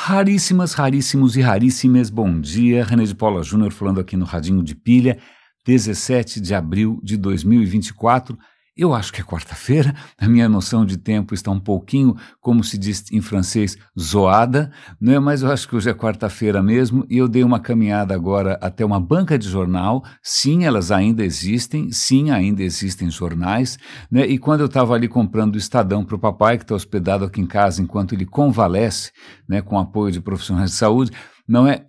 Raríssimas, raríssimos e raríssimas, bom dia. René de Paula Júnior falando aqui no Radinho de Pilha, 17 de abril de 2024. Eu acho que é quarta-feira, a minha noção de tempo está um pouquinho, como se diz em francês, zoada, né? Mas eu acho que hoje é quarta-feira mesmo e eu dei uma caminhada agora até uma banca de jornal. Sim, elas ainda existem, sim, ainda existem jornais, né? E quando eu estava ali comprando o Estadão para o papai, que está hospedado aqui em casa enquanto ele convalesce, né, com apoio de profissionais de saúde, não é,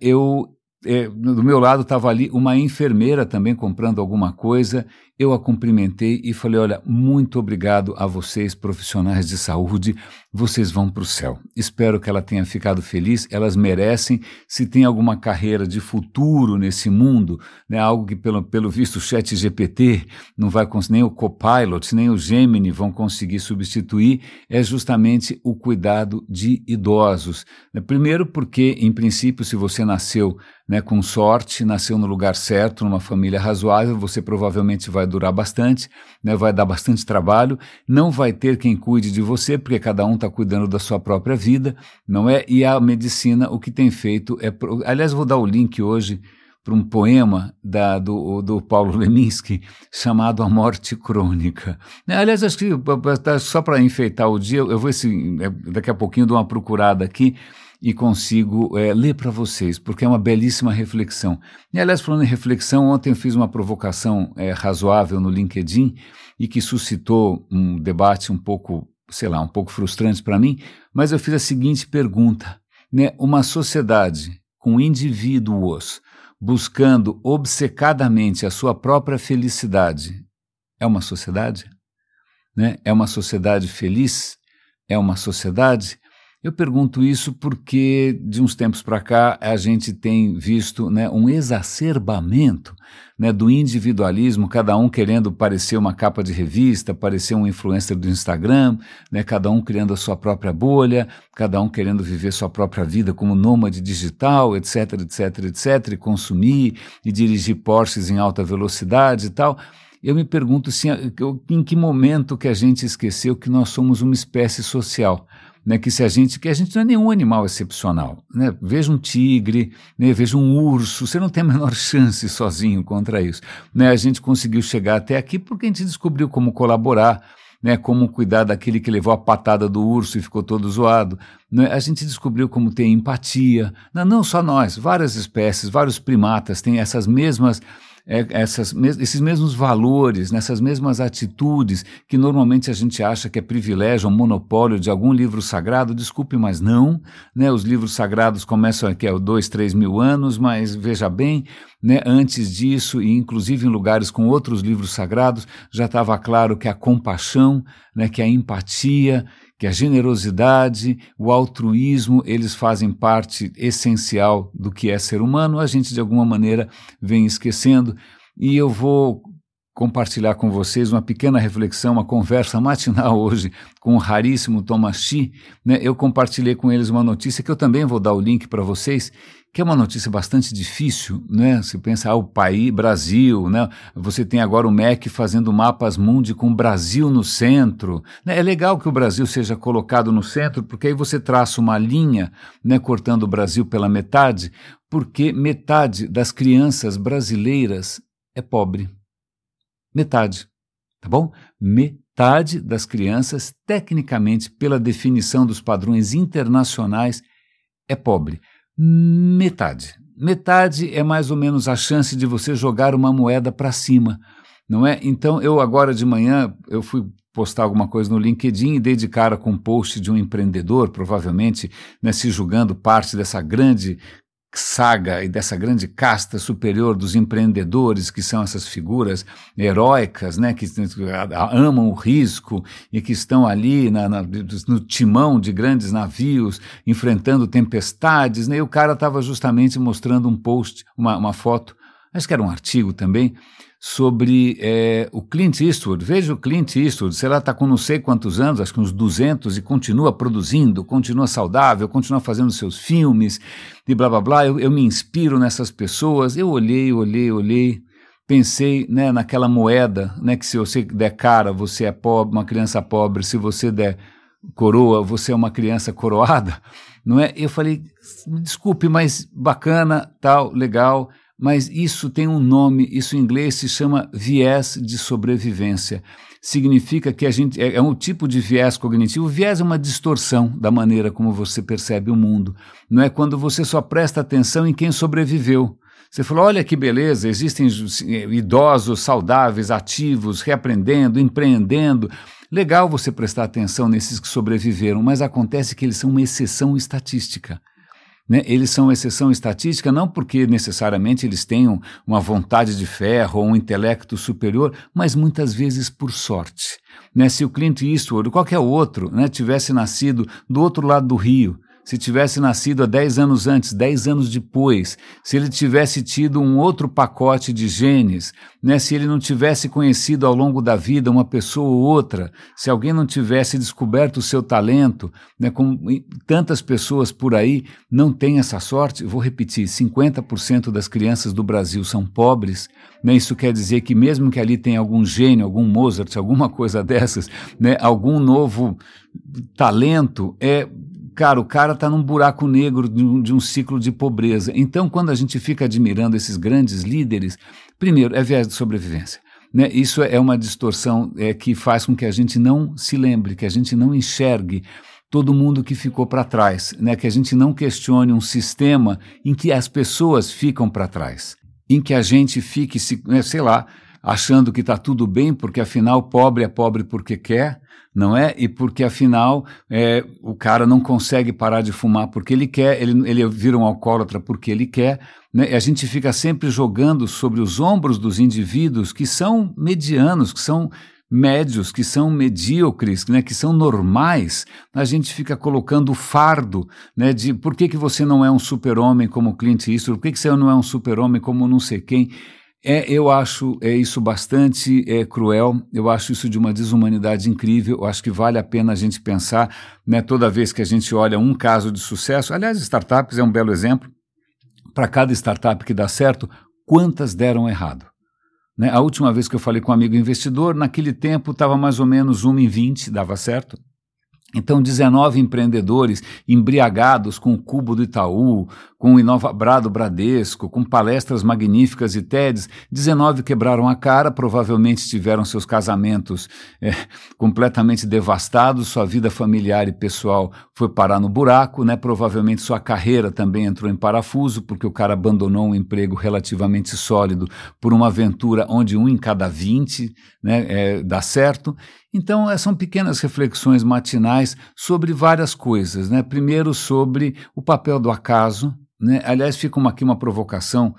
do meu lado estava ali uma enfermeira também comprando alguma coisa. Eu a cumprimentei e falei, olha, muito obrigado a vocês, profissionais de saúde, vocês vão para o céu. Espero que ela tenha ficado feliz, elas merecem. Se tem alguma carreira de futuro nesse mundo, né, algo que pelo visto o ChatGPT não vai conseguir, nem o Copilot, nem o Gemini vão conseguir substituir, é justamente o cuidado de idosos. Primeiro porque, em princípio, se você nasceu, né, com sorte, nasceu no lugar certo, numa família razoável, você provavelmente vai durar bastante, né, vai dar bastante trabalho, não vai ter quem cuide de você, porque cada um está cuidando da sua própria vida, não é? E a medicina, o que tem feito é... Aliás, vou dar o link hoje para um poema do Paulo Leminski, chamado A Morte Crônica. Aliás, acho que só para enfeitar o dia, eu vou daqui a pouquinho dar uma procurada aqui, e consigo ler para vocês, porque é uma belíssima reflexão. E, aliás, falando em reflexão, ontem eu fiz uma provocação razoável no LinkedIn e que suscitou um debate um pouco, um pouco frustrante para mim, mas eu fiz a seguinte pergunta, né? Uma sociedade com indivíduos buscando obcecadamente a sua própria felicidade é uma sociedade? Né? É uma sociedade feliz? É uma sociedade? Eu pergunto isso porque, de uns tempos para cá, a gente tem visto, né, um exacerbamento, né, do individualismo, cada um querendo parecer uma capa de revista, parecer um influencer do Instagram, né, cada um criando a sua própria bolha, cada um querendo viver sua própria vida como nômade digital, etc, etc, etc, e consumir e dirigir Porsches em alta velocidade e tal. Eu me pergunto em que momento que a gente esqueceu que nós somos uma espécie social, né, que a gente não é nenhum animal excepcional, né? Veja um tigre, né, veja um urso, você não tem a menor chance sozinho contra isso, né? A gente conseguiu chegar até aqui porque a gente descobriu como colaborar, né, como cuidar daquele que levou a patada do urso e ficou todo zoado, né? A gente descobriu como ter empatia, não só nós, várias espécies, vários primatas têm essas mesmas... esses mesmos valores, nessas mesmas atitudes que normalmente a gente acha que é privilégio ou monopólio de algum livro sagrado. Desculpe, mas não, né? Os livros sagrados começam aqui há 2, 3 mil anos, mas veja bem, né, antes disso, e inclusive em lugares com outros livros sagrados, já estava claro que a compaixão, né, que a empatia, que a generosidade, o altruísmo, eles fazem parte essencial do que é ser humano. A gente, de alguma maneira, vem esquecendo. E eu vou compartilhar com vocês uma pequena reflexão, uma conversa matinal hoje com o raríssimo Thomas Shi, né? Eu compartilhei com eles uma notícia que eu também vou dar o link para vocês, que é uma notícia bastante difícil, né? Você pensa, o país, Brasil, né? Você tem agora o MEC fazendo mapas mundi com o Brasil no centro, né? É legal que o Brasil seja colocado no centro, porque aí você traça uma linha, né, cortando o Brasil pela metade, porque metade das crianças brasileiras é pobre. Metade, tá bom? Metade das crianças, tecnicamente, pela definição dos padrões internacionais, é pobre. Metade. Metade é mais ou menos a chance de você jogar uma moeda para cima, não é? Então, eu agora de manhã, eu fui postar alguma coisa no LinkedIn e dei de cara com um post de um empreendedor, provavelmente, né, se julgando parte dessa grande saga e dessa grande casta superior dos empreendedores, que são essas figuras heróicas, né, que amam o risco e que estão ali no timão de grandes navios, enfrentando tempestades, né, e o cara estava justamente mostrando um post, uma foto, acho que era um artigo também, sobre o Clint Eastwood. Veja o Clint Eastwood, sei lá, está com não sei quantos anos, acho que uns 200, e continua produzindo, continua saudável, continua fazendo seus filmes, e blá blá blá. Eu me inspiro nessas pessoas. Eu olhei, pensei, né, naquela moeda, né, que se você der cara, você é pobre, uma criança pobre, se você der coroa, você é uma criança coroada, não é? Eu falei, desculpe, mas bacana, tal, legal, mas isso tem um nome, isso em inglês se chama viés de sobrevivência. Significa que a gente é um tipo de viés cognitivo. O viés é uma distorção da maneira como você percebe o mundo. Não é quando você só presta atenção em quem sobreviveu. Você falou, olha que beleza, existem idosos saudáveis, ativos, reaprendendo, empreendendo. Legal você prestar atenção nesses que sobreviveram, mas acontece que eles são uma exceção estatística. Né? Eles são exceção estatística não porque necessariamente eles tenham uma vontade de ferro ou um intelecto superior, mas muitas vezes por sorte. Né? Se o Clint Eastwood ou qualquer outro, né, tivesse nascido do outro lado do rio, se tivesse nascido há 10 anos antes, 10 anos depois, se ele tivesse tido um outro pacote de genes, né, se ele não tivesse conhecido ao longo da vida uma pessoa ou outra, se alguém não tivesse descoberto o seu talento, né, como tantas pessoas por aí não têm essa sorte, vou repetir, 50% das crianças do Brasil são pobres, né, isso quer dizer que mesmo que ali tenha algum gênio, algum Mozart, alguma coisa dessas, né, algum novo talento, cara, o cara está num buraco negro de um ciclo de pobreza. Então, quando a gente fica admirando esses grandes líderes, primeiro, é viés de sobrevivência. Né? Isso é uma distorção que faz com que a gente não se lembre, que a gente não enxergue todo mundo que ficou para trás, né? Que a gente não questione um sistema em que as pessoas ficam para trás, em que a gente fique, sei lá, achando que está tudo bem, porque afinal pobre é pobre porque quer, não é? E porque afinal o cara não consegue parar de fumar porque ele quer, ele vira um alcoólatra porque ele quer, né? E a gente fica sempre jogando sobre os ombros dos indivíduos que são medianos, que são médios, que são medíocres, né, que são normais, a gente fica colocando o fardo, né, de por que você não é um super-homem como Clint Eastwood, por que você não é um super-homem como não sei quem. Eu acho isso bastante cruel, eu acho isso de uma desumanidade incrível, eu acho que vale a pena a gente pensar, né, toda vez que a gente olha um caso de sucesso, aliás, startups é um belo exemplo, para cada startup que dá certo, quantas deram errado? Né? A última vez que eu falei com um amigo investidor, naquele tempo estava mais ou menos 1 em 20, dava certo. Então, 19 empreendedores embriagados com o Cubo do Itaú, com o Inovabrado Bradesco, com palestras magníficas e TEDs, 19 quebraram a cara, provavelmente tiveram seus casamentos completamente devastados, sua vida familiar e pessoal foi parar no buraco, né? Provavelmente sua carreira também entrou em parafuso, porque o cara abandonou um emprego relativamente sólido por uma aventura onde 1 em cada 20 né, dá certo. Então, são pequenas reflexões matinais sobre várias coisas, né? Primeiro, sobre o papel do acaso, né? Aliás, fica aqui uma provocação,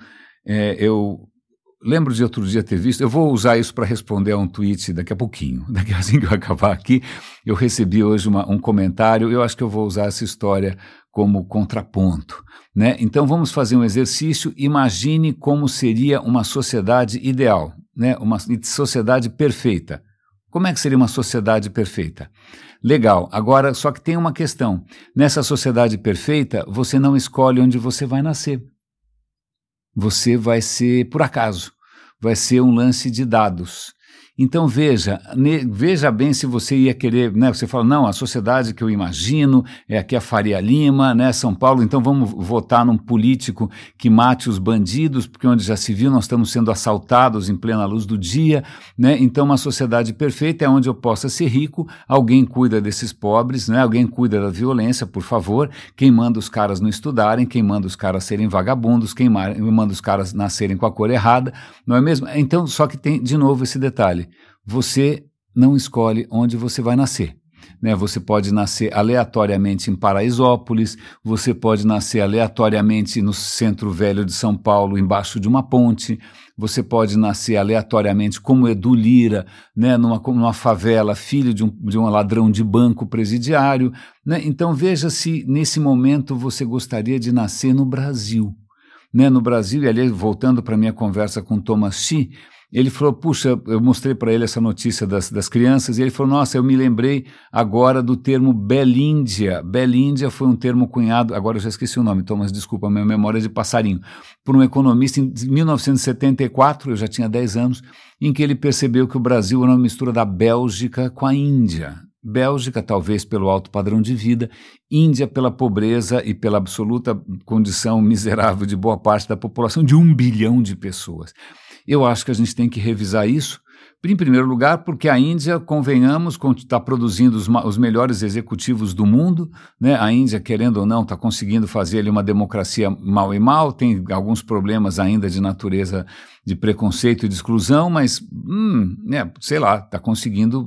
eu lembro de outro dia ter visto, eu vou usar isso para responder a um tweet daqui a pouquinho, assim que eu acabar aqui, eu recebi hoje um comentário, eu acho que eu vou usar essa história como contraponto, né? Então, vamos fazer um exercício, imagine como seria uma sociedade ideal, né? Uma sociedade perfeita. Como é que seria uma sociedade perfeita? Legal, agora só que tem uma questão. Nessa sociedade perfeita, você não escolhe onde você vai nascer. Você vai ser por acaso, vai ser um lance de dados. Então veja bem se você ia querer, né? Você fala, não, a sociedade que eu imagino é aqui a Faria Lima, né? São Paulo, então vamos votar num político que mate os bandidos, porque onde já se viu nós estamos sendo assaltados em plena luz do dia, né? Então uma sociedade perfeita é onde eu possa ser rico, alguém cuida desses pobres, né? Alguém cuida da violência, por favor, quem manda os caras não estudarem, quem manda os caras serem vagabundos, quem manda os caras nascerem com a cor errada, não é mesmo? Então, só que tem de novo esse detalhe. Você não escolhe onde você vai nascer, né? Você pode nascer aleatoriamente em Paraisópolis, você pode nascer aleatoriamente no centro velho de São Paulo, embaixo de uma ponte, você pode nascer aleatoriamente como Edu Lira, né? numa favela, filho de um ladrão de banco presidiário, né? Então veja se nesse momento você gostaria de nascer no Brasil, né? No Brasil, e ali voltando para a minha conversa com Thomas Shi, ele falou, puxa, eu mostrei para ele essa notícia das crianças, e ele falou, nossa, eu me lembrei agora do termo Belíndia. Belíndia foi um termo cunhado, agora eu já esqueci o nome, Thomas, desculpa, minha memória é de passarinho, por um economista em 1974, eu já tinha 10 anos, em que ele percebeu que o Brasil era uma mistura da Bélgica com a Índia. Bélgica, talvez pelo alto padrão de vida, Índia pela pobreza e pela absoluta condição miserável de boa parte da população, de 1 bilhão de pessoas. Eu acho que a gente tem que revisar isso, em primeiro lugar, porque a Índia, convenhamos, está produzindo os melhores executivos do mundo, né? A Índia, querendo ou não, está conseguindo fazer ali uma democracia mal e mal, tem alguns problemas ainda de natureza de preconceito e de exclusão, mas, sei lá, está conseguindo,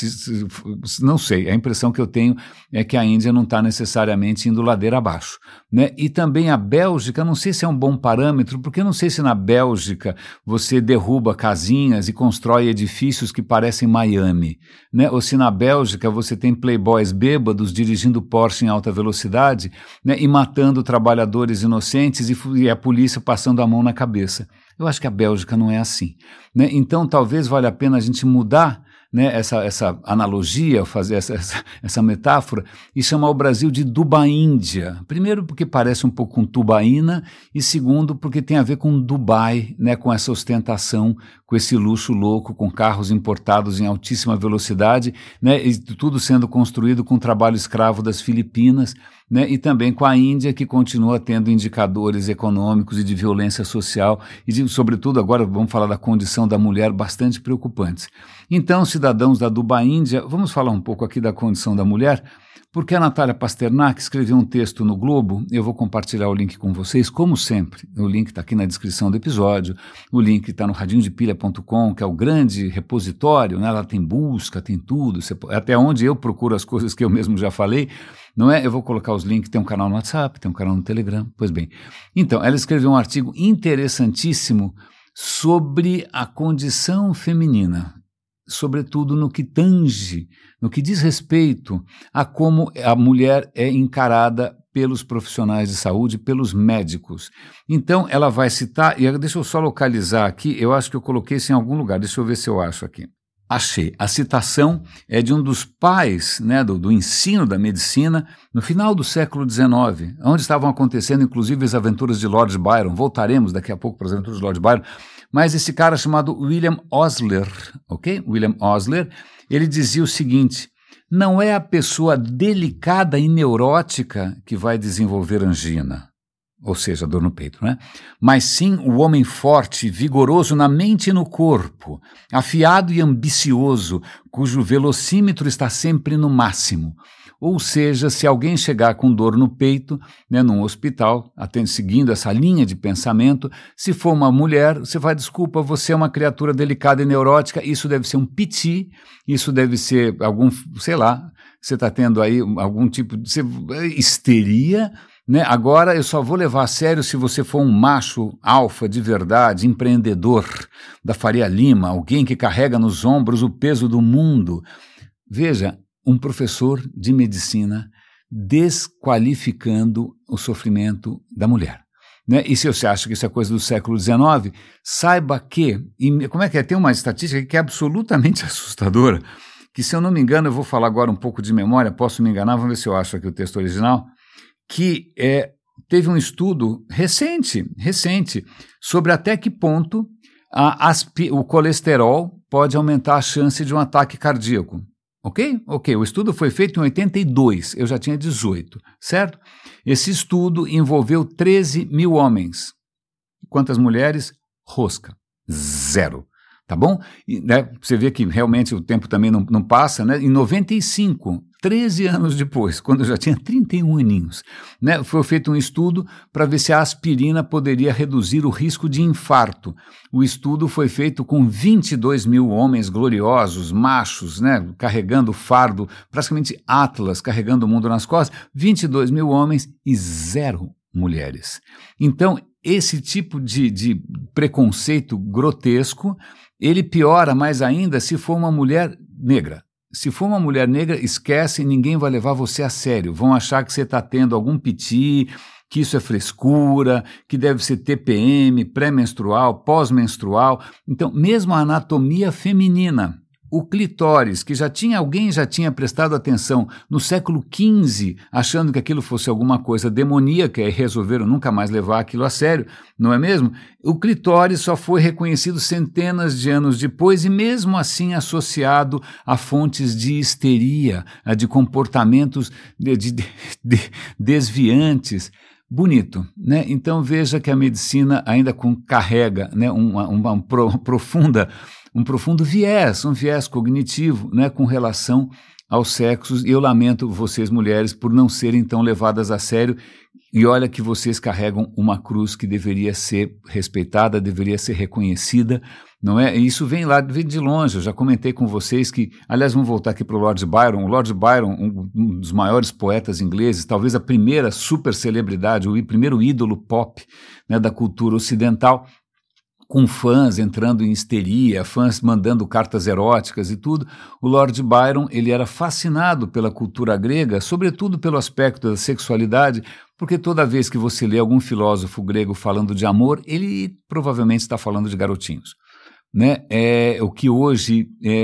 não sei, a impressão que eu tenho é que a Índia não está necessariamente indo ladeira abaixo, né? E também a Bélgica, não sei se é um bom parâmetro, porque eu não sei se na Bélgica você derruba casinhas e constrói edifícios que parecem Miami, né? Ou se na Bélgica você tem playboys bêbados dirigindo Porsche em alta velocidade, né? E matando trabalhadores inocentes e a polícia passando a mão na cabeça. Eu acho que a Bélgica não é assim, né? Então talvez valha a pena a gente mudar, né, essa analogia, fazer essa metáfora e chamar o Brasil de Dubaíndia. Primeiro porque parece um pouco com tubaína e segundo porque tem a ver com Dubai, né, com essa ostentação, com esse luxo louco, com carros importados em altíssima velocidade, né, e tudo sendo construído com trabalho escravo das Filipinas, né, e também com a Índia, que continua tendo indicadores econômicos e de violência social e, sobretudo, agora vamos falar da condição da mulher bastante preocupantes. Então, cidadãos da Dubaíndia, vamos falar um pouco aqui da condição da mulher, porque a Natália Pasternak escreveu um texto no Globo, eu vou compartilhar o link com vocês, como sempre, o link está aqui na descrição do episódio, o link está no radinhodepilha.com, que é o grande repositório, né? Lá tem busca, tem tudo, até onde eu procuro as coisas que eu mesmo já falei, não é? Eu vou colocar os links, tem um canal no WhatsApp, tem um canal no Telegram, pois bem. Então, ela escreveu um artigo interessantíssimo sobre a condição feminina, sobretudo no que tange, no que diz respeito a como a mulher é encarada pelos profissionais de saúde, pelos médicos. Então, ela vai citar, e deixa eu só localizar aqui, eu acho que eu coloquei isso em algum lugar, deixa eu ver se eu acho aqui. Achei. A citação é de um dos pais, né, do ensino da medicina no final do século XIX, onde estavam acontecendo inclusive as aventuras de Lord Byron. Voltaremos daqui a pouco para as aventuras de Lord Byron. Mas esse cara chamado William Osler, ok? William Osler, ele dizia o seguinte: não é a pessoa delicada e neurótica que vai desenvolver angina, ou seja, dor no peito, né? Mas sim o homem forte, vigoroso na mente e no corpo, afiado e ambicioso, cujo velocímetro está sempre no máximo. Ou seja, se alguém chegar com dor no peito, né, num hospital, seguindo essa linha de pensamento, se for uma mulher, você vai, desculpa, você é uma criatura delicada e neurótica, isso deve ser um piti, isso deve ser algum, sei lá, você está tendo aí algum tipo de histeria, né? Agora eu só vou levar a sério se você for um macho alfa de verdade, empreendedor da Faria Lima, alguém que carrega nos ombros o peso do mundo. Veja, um professor de medicina desqualificando o sofrimento da mulher, né? E se você acha que isso é coisa do século XIX, saiba que, como é que é? Tem uma estatística que é absolutamente assustadora, que se eu não me engano, eu vou falar agora um pouco de memória, posso me enganar, vamos ver se eu acho aqui o texto original, que teve um estudo recente, sobre até que ponto o colesterol pode aumentar a chance de um ataque cardíaco. Ok? O estudo foi feito em 82, eu já tinha 18, certo? Esse estudo envolveu 13 mil homens. Quantas mulheres? Rosca. 0. Tá bom? E, né, você vê que realmente o tempo também não passa, né? Em 95, 13 anos depois, quando eu já tinha 31 aninhos, né, foi feito um estudo para ver se a aspirina poderia reduzir o risco de infarto. O estudo foi feito com 22 mil homens gloriosos, machos, né, carregando o fardo, praticamente Atlas, carregando o mundo nas costas, 22 mil homens e 0 mulheres. Então, esse tipo de preconceito grotesco, ele piora mais ainda se for uma mulher negra. Se for uma mulher negra, esquece, ninguém vai levar você a sério. Vão achar que você está tendo algum piti, que isso é frescura, que deve ser TPM, pré-menstrual, pós-menstrual. Então, mesmo a anatomia feminina, o clitóris, que alguém já tinha prestado atenção no século XV, achando que aquilo fosse alguma coisa demoníaca e resolveram nunca mais levar aquilo a sério, não é mesmo? O clitóris só foi reconhecido centenas de anos depois e mesmo assim associado a fontes de histeria, de comportamentos desviantes. Bonito, né? Então veja que a medicina ainda carrega, né, um profundo viés, um viés cognitivo, né, com relação aos sexos, e eu lamento vocês mulheres por não serem tão levadas a sério, e olha que vocês carregam uma cruz que deveria ser respeitada, deveria ser reconhecida, não é? E isso vem de longe. Eu já comentei com vocês que, aliás, vamos voltar aqui para o Lord Byron. O Lord Byron, um dos maiores poetas ingleses, talvez a primeira super celebridade, o primeiro ídolo pop, né, da cultura ocidental, com fãs entrando em histeria, fãs mandando cartas eróticas e tudo. O Lord Byron, ele era fascinado pela cultura grega, sobretudo pelo aspecto da sexualidade, porque toda vez que você lê algum filósofo grego falando de amor, ele provavelmente está falando de garotinhos. Né? O que hoje,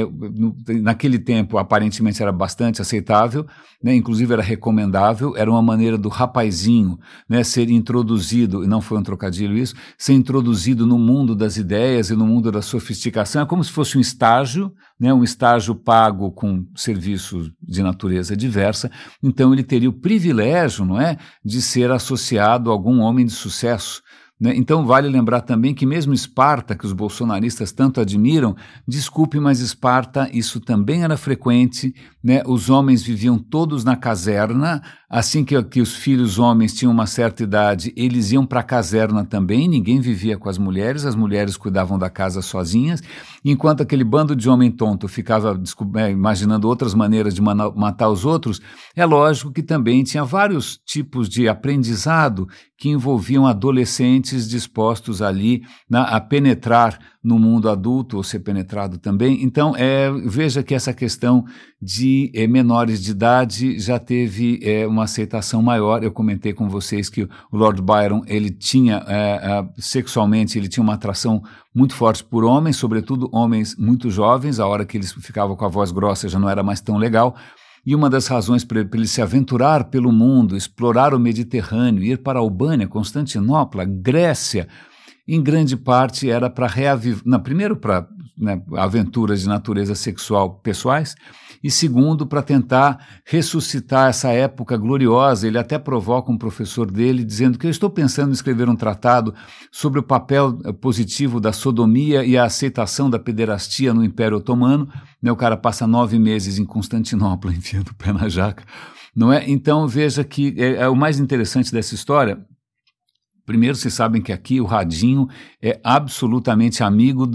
naquele tempo, aparentemente era bastante aceitável, né? Inclusive era recomendável, era uma maneira do rapazinho, né, ser introduzido, e não foi um trocadilho isso, ser introduzido no mundo das ideias e no mundo da sofisticação. É como se fosse um estágio, né, um estágio pago com serviços de natureza diversa. Então ele teria o privilégio, não é, de ser associado a algum homem de sucesso. Né? Então vale lembrar também que mesmo Esparta, que os bolsonaristas tanto admiram, desculpe, mas Esparta, isso também era frequente, né? Os homens viviam todos na caserna, assim que os filhos homens tinham uma certa idade, eles iam para a caserna também, ninguém vivia com as mulheres cuidavam da casa sozinhas, enquanto aquele bando de homem tonto ficava imaginando outras maneiras de matar os outros. É lógico que também tinha vários tipos de aprendizado que envolviam adolescentes dispostos ali a penetrar no mundo adulto, ou ser penetrado também. Então, veja que essa questão de menores de idade já teve uma aceitação maior. Eu comentei com vocês que o Lord Byron, ele tinha, sexualmente, ele tinha uma atração muito forte por homens, sobretudo homens muito jovens. A hora que eles ficavam com a voz grossa já não era mais tão legal. E uma das razões para ele se aventurar pelo mundo, explorar o Mediterrâneo, ir para a Albânia, Constantinopla, Grécia, em grande parte era para reavivar, primeiro para aventuras de natureza sexual pessoais, e segundo para tentar ressuscitar essa época gloriosa. Ele até provoca um professor dele dizendo que eu estou pensando em escrever um tratado sobre o papel positivo da sodomia e a aceitação da pederastia no Império Otomano. O cara passa 9 meses em Constantinopla enfiando o pé na jaca, não é? Então veja que o mais interessante dessa história. Primeiro, vocês sabem que aqui o Radinho é absolutamente amigo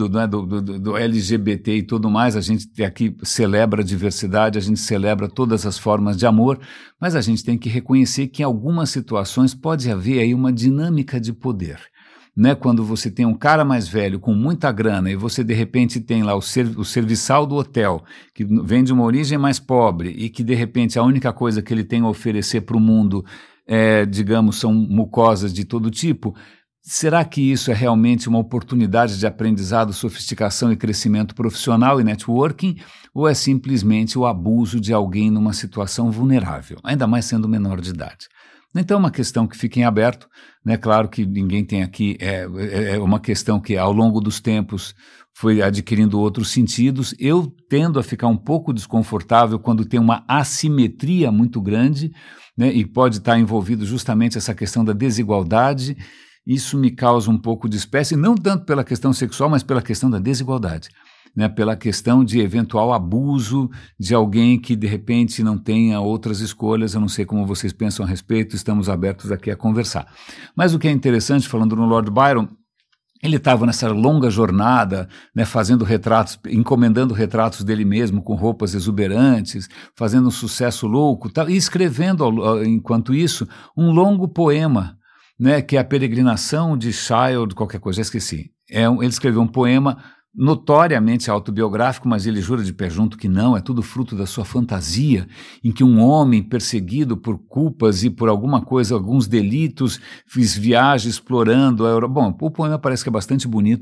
do LGBT e tudo mais. A gente aqui celebra a diversidade, a gente celebra todas as formas de amor, mas a gente tem que reconhecer que em algumas situações pode haver aí uma dinâmica de poder. Né? Quando você tem um cara mais velho com muita grana e você de repente tem lá o serviçal do hotel, que vem de uma origem mais pobre e que de repente a única coisa que ele tem a oferecer para o mundo digamos, são mucosas de todo tipo. Será que isso é realmente uma oportunidade de aprendizado, sofisticação e crescimento profissional e networking, ou é simplesmente o abuso de alguém numa situação vulnerável, ainda mais sendo menor de idade? Então é uma questão que fica em aberto, né? Claro que ninguém tem aqui, é uma questão que ao longo dos tempos foi adquirindo outros sentidos. Eu tendo a ficar um pouco desconfortável quando tem uma assimetria muito grande, né? E pode estar envolvido justamente essa questão da desigualdade. Isso me causa um pouco de espécie, não tanto pela questão sexual, mas pela questão da desigualdade. Né, pela questão de eventual abuso de alguém que de repente não tenha outras escolhas. Eu não sei como vocês pensam a respeito, estamos abertos aqui a conversar. Mas o que é interessante, falando no Lord Byron, ele estava nessa longa jornada, né, fazendo retratos, encomendando retratos dele mesmo com roupas exuberantes, fazendo um sucesso louco, e escrevendo, enquanto isso, um longo poema, né, que é a Peregrinação de Child, qualquer coisa, já esqueci. Ele escreveu um poema notoriamente autobiográfico, mas ele jura de pé junto que não, é tudo fruto da sua fantasia, em que um homem perseguido por culpas e por alguma coisa, alguns delitos, fez viagem explorando a Europa. Bom, o poema parece que é bastante bonito,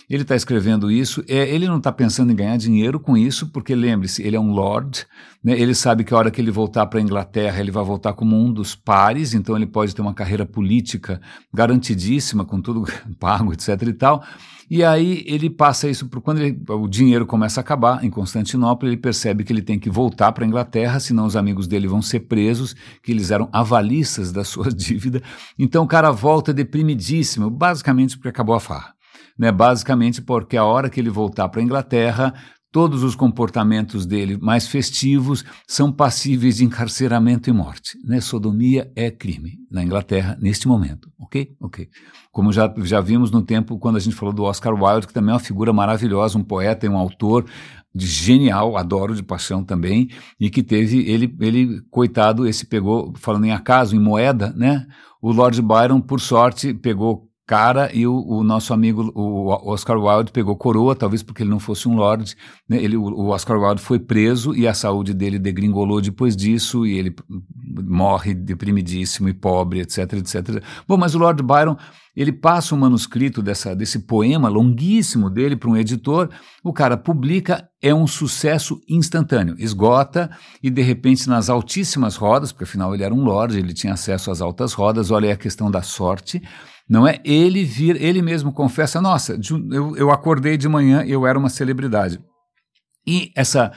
ele está escrevendo isso, ele não está pensando em ganhar dinheiro com isso, porque lembre-se, ele é um lord, né? Ele sabe que a hora que ele voltar para a Inglaterra, ele vai voltar como um dos pares, então ele pode ter uma carreira política garantidíssima, com tudo pago, etc. e tal. E aí ele passa isso, quando o dinheiro começa a acabar em Constantinopla, ele percebe que ele tem que voltar para a Inglaterra, senão os amigos dele vão ser presos, que eles eram avalistas da sua dívida. Então o cara volta deprimidíssimo, basicamente porque acabou a farra, né? Basicamente porque a hora que ele voltar para a Inglaterra, todos os comportamentos dele mais festivos são passíveis de encarceramento e morte, né? Sodomia é crime na Inglaterra neste momento, ok? Como já vimos no tempo quando a gente falou do Oscar Wilde, que também é uma figura maravilhosa, um poeta e um autor genial, adoro de paixão também, e que teve, ele coitado, esse pegou, falando em acaso, em moeda, né? O Lord Byron, por sorte, pegou cara e o nosso amigo, o Oscar Wilde, pegou coroa, talvez porque ele não fosse um lord, né? O Oscar Wilde foi preso e a saúde dele degringolou depois disso e ele morre deprimidíssimo e pobre, etc, etc. Bom, mas o Lord Byron, ele passa o manuscrito desse poema longuíssimo dele para um editor, o cara publica, é um sucesso instantâneo, esgota e de repente nas altíssimas rodas, porque afinal ele era um lord, ele tinha acesso às altas rodas, olha aí a questão da sorte, não é? Ele mesmo confessa, nossa, eu acordei de manhã e eu era uma celebridade. E essa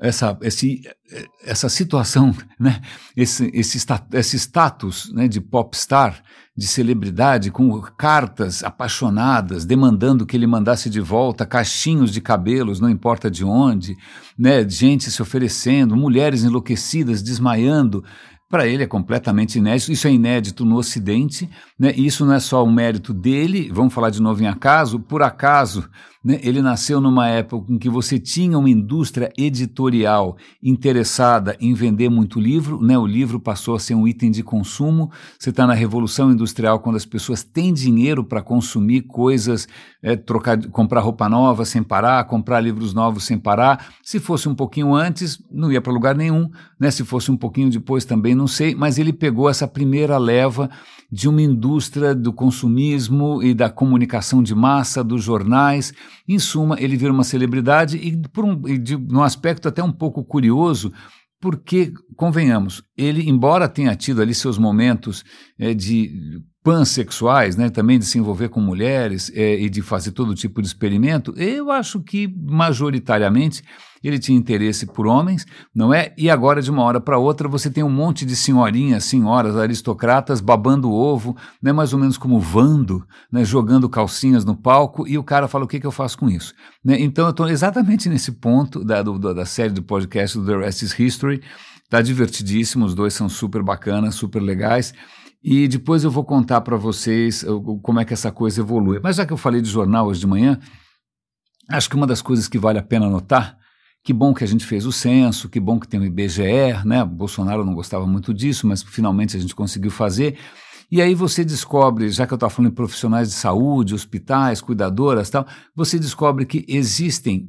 situação, né? esse status, né, de popstar, de celebridade, com cartas apaixonadas, demandando que ele mandasse de volta caixinhos de cabelos, não importa de onde, né, gente se oferecendo, mulheres enlouquecidas, desmaiando. Para ele é completamente inédito, isso é inédito no Ocidente, né? Isso não é só um mérito dele, vamos falar de novo em acaso, por acaso, né? Ele nasceu numa época em que você tinha uma indústria editorial interessada em vender muito livro, né? O livro passou a ser um item de consumo, você está na Revolução Industrial, quando as pessoas têm dinheiro para consumir coisas, comprar roupa nova sem parar, comprar livros novos sem parar, se fosse um pouquinho antes, não ia para lugar nenhum, né? Se fosse um pouquinho depois também não sei, mas ele pegou essa primeira leva de uma indústria do consumismo e da comunicação de massa, dos jornais. Em suma, ele vira uma celebridade e num aspecto até um pouco curioso, porque, convenhamos, ele, embora tenha tido ali seus momentos de pansexuais, né, também de se envolver com mulheres e de fazer todo tipo de experimento, eu acho que majoritariamente ele tinha interesse por homens, não é? E agora, de uma hora para outra, você tem um monte de senhoras, aristocratas babando ovo, né, mais ou menos como Vando, né, jogando calcinhas no palco, e o cara fala, o que eu faço com isso? Né? Então eu estou exatamente nesse ponto da série do podcast do The Rest is History, está divertidíssimo, os dois são super bacanas, super legais, e depois eu vou contar para vocês como é que essa coisa evolui. Mas já que eu falei de jornal hoje de manhã, acho que uma das coisas que vale a pena notar, que bom que a gente fez o censo, que bom que tem o IBGE, né? Bolsonaro não gostava muito disso, mas finalmente a gente conseguiu fazer. E aí você descobre, já que eu estava falando em profissionais de saúde, hospitais, cuidadoras e tal, você descobre que existem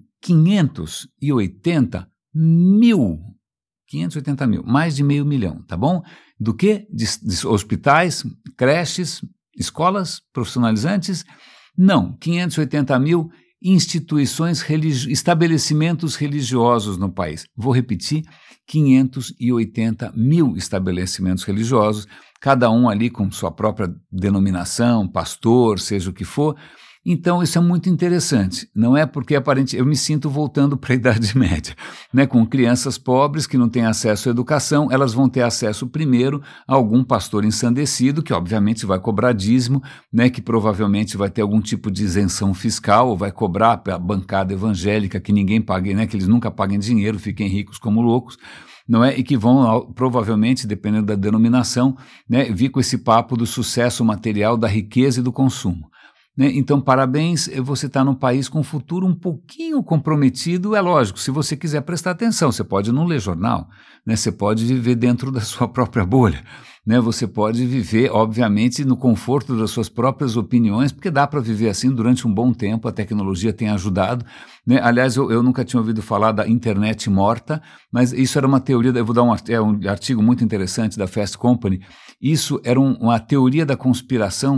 580 mil, mais de 500 mil, tá bom? Do que? De hospitais, creches, escolas profissionalizantes? Não, 580 mil estabelecimentos religiosos no país. Vou repetir, 580 mil estabelecimentos religiosos, cada um ali com sua própria denominação, pastor, seja o que for. Então isso é muito interessante, não é? Porque eu me sinto voltando para a Idade Média, né? Com crianças pobres que não têm acesso à educação, elas vão ter acesso primeiro a algum pastor ensandecido, que obviamente vai cobrar dízimo, né? Que provavelmente vai ter algum tipo de isenção fiscal, ou vai cobrar a bancada evangélica que ninguém pague, né? Que eles nunca paguem dinheiro, fiquem ricos como loucos, não é? E que vão, provavelmente, dependendo da denominação, né? Vir com esse papo do sucesso material, da riqueza e do consumo. Né? Então, parabéns, você está num país com um futuro um pouquinho comprometido, é lógico, se você quiser prestar atenção, você pode não ler jornal, né? Você pode viver dentro da sua própria bolha, né? Você pode viver, obviamente, no conforto das suas próprias opiniões, porque dá para viver assim durante um bom tempo, a tecnologia tem ajudado, né? Aliás, eu nunca tinha ouvido falar da internet morta, mas isso era uma teoria, eu vou dar um artigo muito interessante da Fast Company, isso era uma teoria da conspiração,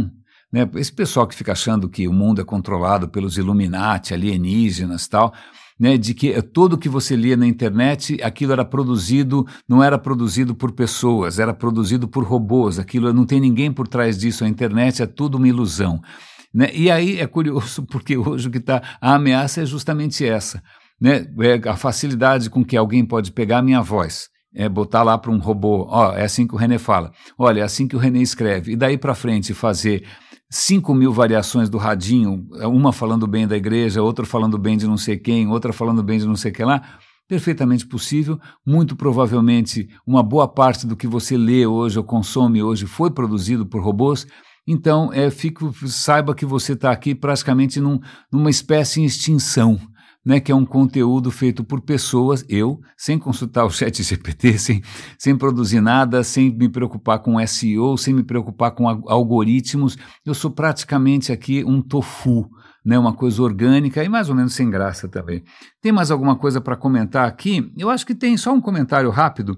né? Esse pessoal que fica achando que o mundo é controlado pelos Illuminati, alienígenas e tal, né, de que tudo que você lia na internet, aquilo era produzido, não era produzido por pessoas, era produzido por robôs, aquilo não tem ninguém por trás disso, a internet é tudo uma ilusão, né? E aí é curioso porque hoje o que está, a ameaça é justamente essa, né? A facilidade com que alguém pode pegar a minha voz, botar lá para um robô, é assim que o René fala, olha, é assim que o René escreve, e daí para frente fazer 5.000 variações do radinho, uma falando bem da igreja, outra falando bem de não sei quem, outra falando bem de não sei o que lá, perfeitamente possível. Muito provavelmente uma boa parte do que você lê hoje ou consome hoje foi produzido por robôs. Então, saiba que você está aqui praticamente numa espécie em extinção, né, que é um conteúdo feito por pessoas, sem consultar o ChatGPT, sem produzir nada, sem me preocupar com SEO, sem me preocupar com algoritmos. Eu sou praticamente aqui um tofu, né, uma coisa orgânica e mais ou menos sem graça também. Tem mais alguma coisa para comentar aqui? Eu acho que tem só um comentário rápido,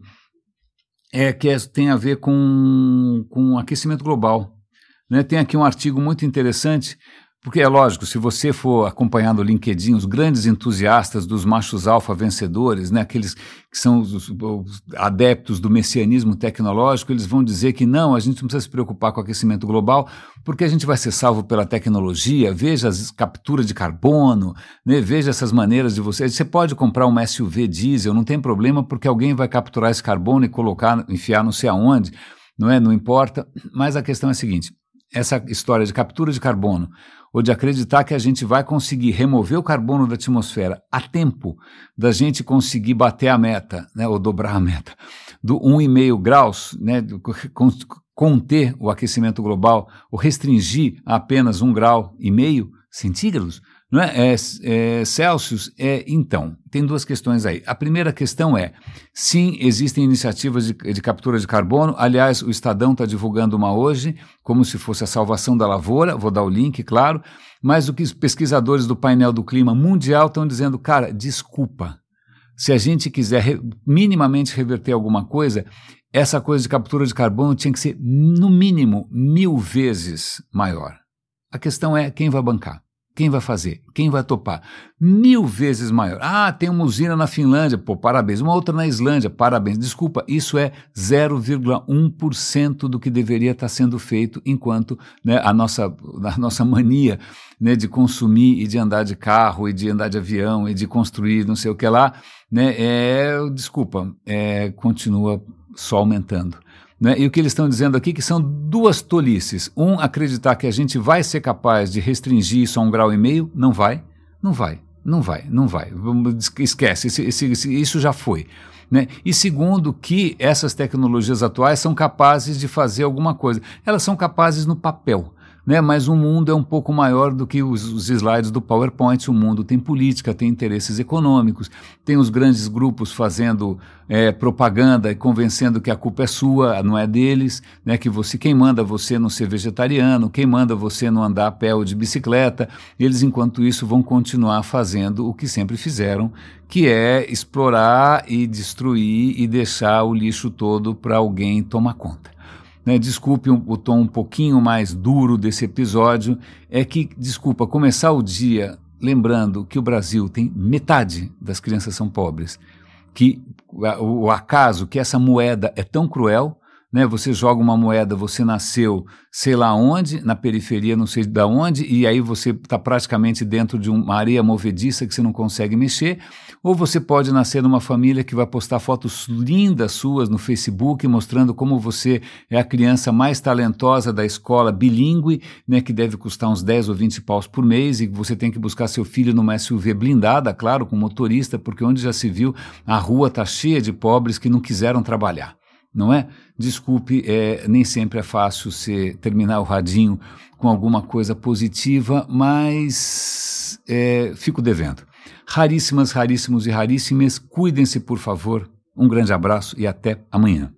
tem a ver com aquecimento global, né? Tem aqui um artigo muito interessante. Porque é lógico, se você for acompanhar no LinkedIn os grandes entusiastas dos machos alfa vencedores, né, aqueles que são os adeptos do messianismo tecnológico, eles vão dizer que não, a gente não precisa se preocupar com o aquecimento global, porque a gente vai ser salvo pela tecnologia, veja as capturas de carbono, né, veja essas maneiras de você pode comprar uma SUV diesel, não tem problema, porque alguém vai capturar esse carbono e enfiar não sei aonde, não importa, mas a questão é a seguinte, essa história de captura de carbono, ou de acreditar que a gente vai conseguir remover o carbono da atmosfera a tempo da gente conseguir bater a meta, né, ou dobrar a meta, do 1,5 graus, né, conter o aquecimento global, ou restringir a apenas 1,5 grau centígrados, não é? Celsius, então, tem duas questões aí. A primeira questão sim, existem iniciativas de captura de carbono, aliás, o Estadão está divulgando uma hoje, como se fosse a salvação da lavoura, vou dar o link, claro, mas o que os pesquisadores do painel do clima mundial estão dizendo, cara, desculpa, se a gente quiser minimamente reverter alguma coisa, essa coisa de captura de carbono tinha que ser, no mínimo, 1000 vezes maior. A questão é quem vai bancar. Quem vai fazer? Quem vai topar? 1000 vezes maior. Tem uma usina na Finlândia, parabéns. Uma outra na Islândia, parabéns. Desculpa, isso é 0,1% do que deveria estar sendo feito enquanto, né, a nossa mania, né, de consumir e de andar de carro e de andar de avião e de construir não sei o que lá, né, continua só aumentando. Né? E o que eles estão dizendo aqui que são duas tolices. Acreditar que a gente vai ser capaz de restringir isso a 1,5 grau, não vai. Esquece, isso já foi. Né? E segundo, que essas tecnologias atuais são capazes de fazer alguma coisa. Elas são capazes no papel. Né, mas o mundo é um pouco maior do que os slides do PowerPoint, o mundo tem política, tem interesses econômicos, tem os grandes grupos fazendo propaganda e convencendo que a culpa é sua, não é deles, né, que quem manda você não ser vegetariano, quem manda você não andar a pé ou de bicicleta, eles enquanto isso vão continuar fazendo o que sempre fizeram, que é explorar e destruir e deixar o lixo todo para alguém tomar conta. Né, desculpe o tom um pouquinho mais duro desse episódio, começar o dia lembrando que o Brasil tem metade das crianças são pobres, que o acaso que essa moeda é tão cruel, né, você joga uma moeda, você nasceu sei lá onde, na periferia não sei de onde, e aí você está praticamente dentro de uma areia movediça que você não consegue mexer, ou você pode nascer numa família que vai postar fotos lindas suas no Facebook, mostrando como você é a criança mais talentosa da escola bilíngue, né, que deve custar uns 10 ou 20 paus por mês, e você tem que buscar seu filho numa SUV blindada, claro, com motorista, porque onde já se viu, a rua está cheia de pobres que não quiseram trabalhar. Não é? Desculpe, nem sempre é fácil terminar o radinho com alguma coisa positiva, mas fico devendo. Raríssimos e raríssimas, cuidem-se, por favor. Um grande abraço e até amanhã.